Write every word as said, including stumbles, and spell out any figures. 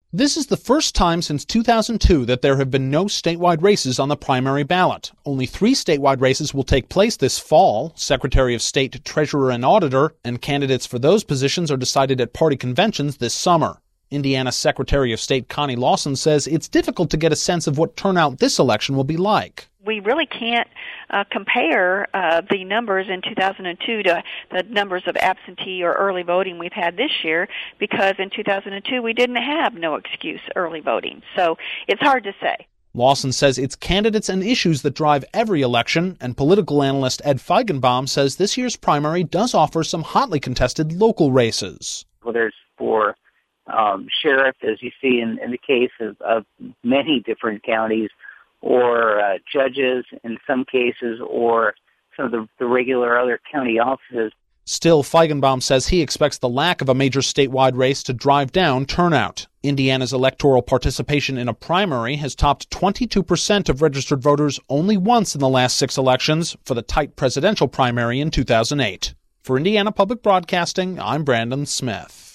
This is the first time since two thousand two that there have been no statewide races on the primary ballot. Only three statewide races will take place this fall: Secretary of State, Treasurer, and Auditor, and candidates for those positions are decided at party conventions this summer. Indiana Secretary of State Connie Lawson says it's difficult to get a sense of what turnout this election will be like. We really can't uh, compare uh, the numbers in two thousand two to the numbers of absentee or early voting we've had this year, because in two thousand two we didn't have no excuse early voting. So it's hard to say. Lawson says it's candidates and issues that drive every election, and political analyst Ed Feigenbaum says this year's primary does offer some hotly contested local races. Well, there's for um, sheriff, as you see in, in the case of, of many different counties, or uh, judges in some cases, or some of the, the regular other county offices. Still, Feigenbaum says he expects the lack of a major statewide race to drive down turnout. Indiana's electoral participation in a primary has topped twenty-two percent of registered voters only once in the last six elections, for the tight presidential primary in two thousand eight. For Indiana Public Broadcasting, I'm Brandon Smith.